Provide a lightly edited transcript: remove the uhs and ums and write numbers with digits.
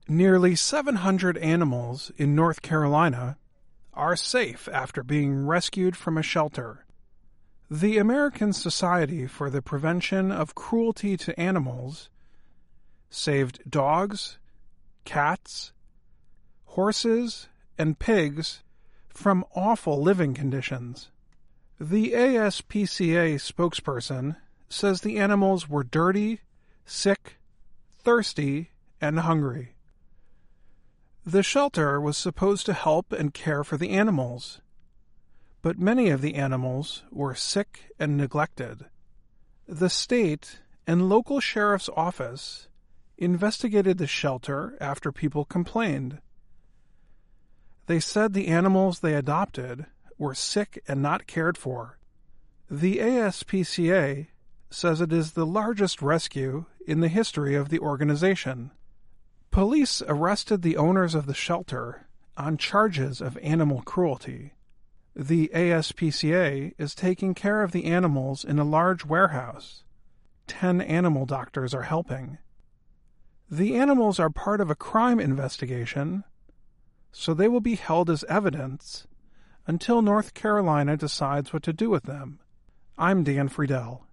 Nearly 700 animals in North Carolina are safe after being rescued from a shelter. The American Society for the Prevention of Cruelty to Animals saved dogs, cats, horses, and pigs from awful living conditions. The ASPCA spokesperson says the animals were dirty, sick, thirsty, and hungry. The shelter was supposed to help and care for the animals, but many of the animals were sick and neglected. The state and local sheriff's office investigated the shelter after people complained. They said the animals they adopted were sick and not cared for. The ASPCA says it is the largest rescue in the history of the organization. Police arrested the owners of the shelter on charges of animal cruelty. The ASPCA is taking care of the animals in a large warehouse. 10 animal doctors are helping. The animals are part of a crime investigation, so they will be held as evidence until North Carolina decides what to do with them. I'm Dan Friedel.